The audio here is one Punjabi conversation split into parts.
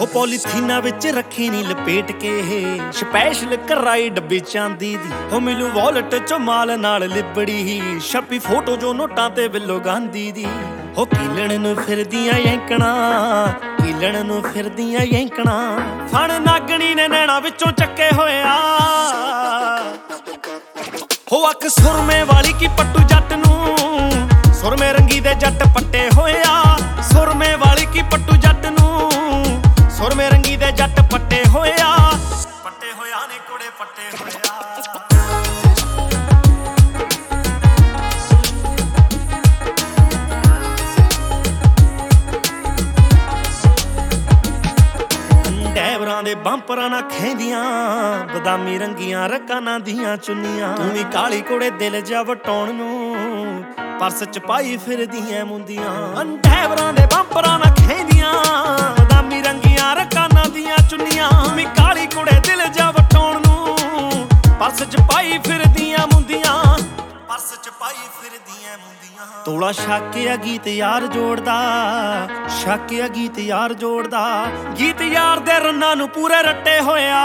ਉਹ ਪੋਲੀਥੀਨਾਂ ਵਿੱਚ ਰੱਖੀ ਨੀ ਲਪੇਟ ਕੇ ਸਪੈਸ਼ਲ ਕਰਾਈ ਡੱਬੀ ਚਾਂਦੀ ਦੀ ਉਹ ਮਿਲੂ ਵਾਲਟ ਚੋਂ ਮਾਲ ਨਾਲ ਲਿਬੜੀ ਛੱਪੀ ਫੋਟੋ ਜੋ ਨੋਟਾਂ ਤੇ ਬਿੱਲੋ ਗਾਂਧੀ ਦੀ ਉਹ ਕੀਲਣ ਨੂੰ ਫਿਰਦੀਆਂ ਐਂਕਣਾ ਕੀਲਣ ਨੂੰ ਫਿਰਦੀਆਂ ਐਂਕਣਾ ਫਣ ਨਾਗਣੀ ਨੇ ਨੈਣਾ ਵਿੱਚੋਂ ਚੱਕੇ ਹੋਇਆ ਹੋ ਅੱਖ ਸੁਰਮੇ ਵਾਲੀ ਕੀ ਪੱਟੂ ਜੱਟ ਨੂੰ ਸੁਰਮੇ ਰੰਗੀ ਦੇ ਜੱਟ ਪੱਟੇ ਹੋਇਆ ਸੁਰਮੇ ਵਾਲੀ ਕੀ ਪੱਟੂ ਜੱਟ ਨੂੰ ਸੁਰਮੇ ਰੰਗੀ ਦੇ ਜੱਟ ਪੱਟੇ ਹੋਇਆ ਨੇ ਕੁੜੇ ਪੱਟੇ ਹੋਇਆ ਡੈਵਰਾਂ ਦੇ ਬੰਪਰਾਂ ਨਾਲ ਖੈਂਦੀਆਂ ਬਦਾਮੀ ਰੰਗੀਆਂ ਰਕਾਨਾਂ ਦੀਆਂ ਚੁੰਨੀਆਂ ਤੂੰ ਵੀ ਕਾਲੀ ਕੁੜੇ ਦਿਲ ਜਾ ਵਟਾਉਣ ਨੂੰ ਪਰਸ ਚ ਪਾਈ ਫਿਰਦੀਆਂ ਮੁੰਦੀਆਂ ਡੈਵਰਾਂ ਦੇ ਬੰਪਰਾਂ ਨਾਲ ਖੈਂਦੀਆਂ ਬਦਾਮੀ ਰੰਗੀਆਂ ਰਕਾਨਾਂ ਦੀਆਂ ਚੁੰਨੀਆਂ ਤੂੰ ਵੀ ਕਾਲੀ ਕੁੜੇ ਦਿਲ ਜਾ ਵਟਾਉਣ ਨੂੰ ਪਰਸ ਚ ਪਾਈ ਫਿਰਦੀਆਂ ਮੁੰਦੀਆਂ ਪਰਸ ਚ ਪਾਈ ਫਿਰਦੀਆਂ ਮੁੰਦੀਆਂ ਤੋਲਾ ਛਾਕਿਆ ਗੀਤ ਯਾਰ ਜੋੜਦਾ ਛਾਕਿਆ ਗੀਤ ਯਾਰ ਜੋੜਦਾ ਗੀਤ ਯਾਰ ਦੇ ਰੰਨਾਂ ਨੂੰ ਪੂਰੇ ਰੱਟੇ ਹੋਇਆ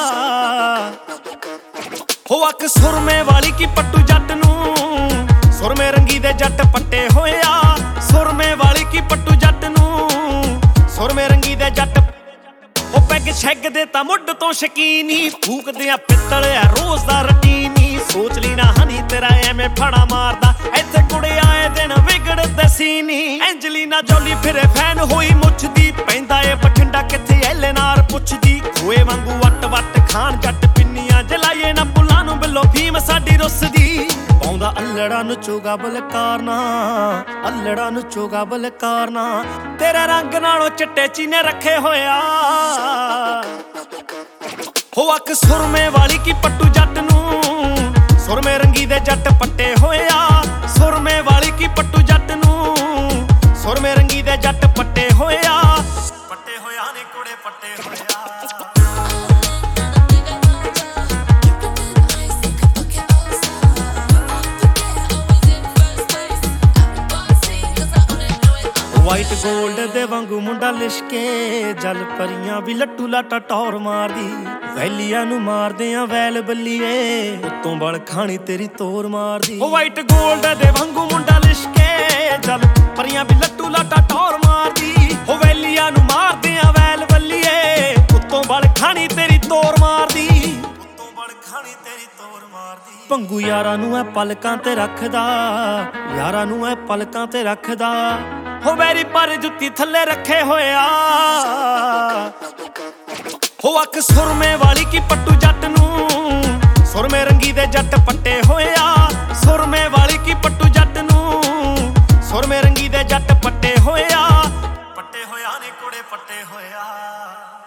ਹੋ ਅੱਖ ਸੁਰਮੇ ਵਾਲੀ ਕੀ ਪੱਟੂ ਜੱਟ ਨੂੰ ਸੁਰਮੇ ਰੰਗੀ ਦੇ ਜੱਟ ਪੱਟੇ ਹੋਇਆ ਸੁਰਮੇ ਵਾਲੀ ਕੀ ਪੱਟੂ ਜੱਟ ਨੂੰ ਸੁਰਮੇ ਰੰਗੀ ਦੇ ਜੱਟ ਉਹ ਪੈਗ ਛੱਗ ਦੇ ਤਾਂ ਮੁੱਢ ਤੋਂ ਸ਼ਕੀਨੀ ਫੂਕਦੇ ਆ ਪਿੱਤਲ ਆ ਰੋਜ਼ ਦਾ ਰਟੀਨੀ ਸੋਚ ਲਈ ਨਾ ਹਨੀ ਤੇਰਾ ਐਵੇਂ ਫੜਾ ਮਾਰਦਾ ਇੱਥੇ ਕੁੜੇ ਆਏ ਦਿਨ ਵਿਗੜਦੇ ਸੀਨੀ ਐਂਜਲੀਨਾ ਜੋਲੀ ਫਿਰੇ ਫੈਨ ਹੋਈ ਮੁੱਛਦੀ ਪੈਂਦਾ ਏ ਬਠਿੰਡਾ ਕਿੱਥੇ ਐਲੇਨਾਰ ਪੁੱਛਦੀ ਖੋਏ ਵਾਂਗੂ ਵੱਟ ਵੱਟ ਖਾਣ ਜੱਟ ਪਿੰਨੀਆਂ ਜਲਾਈਏ ਨਾ ਬੁੱਲਾਂ ਨੂੰ ਬਿੱਲੋ ਫੀਮ ਸਾਡੀ ਰੁੱਸਦੀ ਪਾਉਂਦਾ ਅੱਲੜਾ ਨੂੰ ਚੋਗਾ ਬਲਕਾਰਨਾ ਅੱਲੜਾ ਨੂੰ ਚੋਗਾ ਬਲਕਾਰਨਾ ਤੇਰੇ ਰੰਗ ਨਾਲੋਂ ਚਿੱਟੇ ਚੀਨੇ ਰੱਖੇ ਹੋਇਆ ਹੋ ਅੱਖ ਸੁਰਮੇ ਵਾਲੀ ਕੀ ਪੱਟੂ ਜੱਟ ਨੂੰ ਸੁਰਮੇ ਰੰਗੀ ਦੇ ਜੱਟ ਪੱਟੇ ਹੋਇਆ ਸੁਰਮੇ ਵਾਲੀ ਕੀ ਪੱਟੂ ਜੱਟ ਨੂੰ ਸੁਰਮੇ ਰੰਗੀ ਦੇ ਜੱਟ ਪੱਟੇ ਹੋਇਆ ਨੇ ਕੁੜੇ ਪੱਟੇ ਹੋਇਆ ਵਾਈਟ ਗੋਲਡ ਦੇ ਵਾਂਗੂ ਮੁੰਡਾ ਲਿਸ਼ਕੇ ਜਲ ਪਰੀਆਂ ਵੀ ਲੱਟੂ ਲਾਟਾ ਟੌਰ ਮਾਰਦੀ ਵੈਲੀਆਂ ਨੂੰ ਮਾਰਦੇ ਆ ਵੈਲ ਬੱਲੀਏ ਉੱਤੋਂ ਬਲ ਖਾਣੀ ਤੇਰੀ ਤੋਰ ਮਾਰਦੀ ਉਹ ਵਾਈਟ ਗੋਲਡ ਦੇ ਵਾਂਗੂ ਮੁੰਡਾ ਲਿਸ਼ਕੇ ਜਲ ਪਰੀਆਂ ਵੀ ਲੱਟੂ ਲਾਟਾ ਟੌਰ ਮਾਰਦੀ ਉਹ ਵੈਲੀਆਂ ਨੂੰ ਮਾਰਦੇ ਆ ਵੈਲ ਬੱਲੀਏ ਉੱਤੋਂ ਬਲ ਖਾਣੀ ਤੇਰੀ ਤੋਰ ਮਾਰਦੀ ਉੱਤੋਂ ਬਲ ਖਾਣੀ ਤੇਰੀ ਤੋਰ ਮਾਰਦੀ ਭੰਗੂ ਯਾਰਾਂ ਨੂੰ ਐ ਪਲਕਾਂ ਤੇ ਰੱਖਦਾ ਯਾਰਾਂ ਨੂੰ ਐ ਪਲਕਾਂ ਤੇ ਰੱਖਦਾ ਹੋ ਵੈਰੀ ਪਰ ਜੁੱਤੀ ਥੱਲੇ ਰੱਖੇ ਹੋਇਆ ਹੋ ਅੱਖ ਸੁਰਮੇ ਵਾਲੀ ਕੀ ਪੱਟੂ ਜੱਟ ਨੂੰ ਸੁਰਮੇ ਰੰਗੀ ਦੇ ਜੱਟ ਪੱਟੇ ਹੋਇਆ ਸੁਰਮੇ ਵਾਲੀ ਕੀ ਪੱਟੂ ਜੱਟ ਨੂੰ ਸੁਰਮੇ ਰੰਗੀ ਦੇ ਜੱਟ ਪੱਟੇ ਹੋਇਆ ਨੇ ਕੁੜੇ ਪੱਟੇ ਹੋਇਆ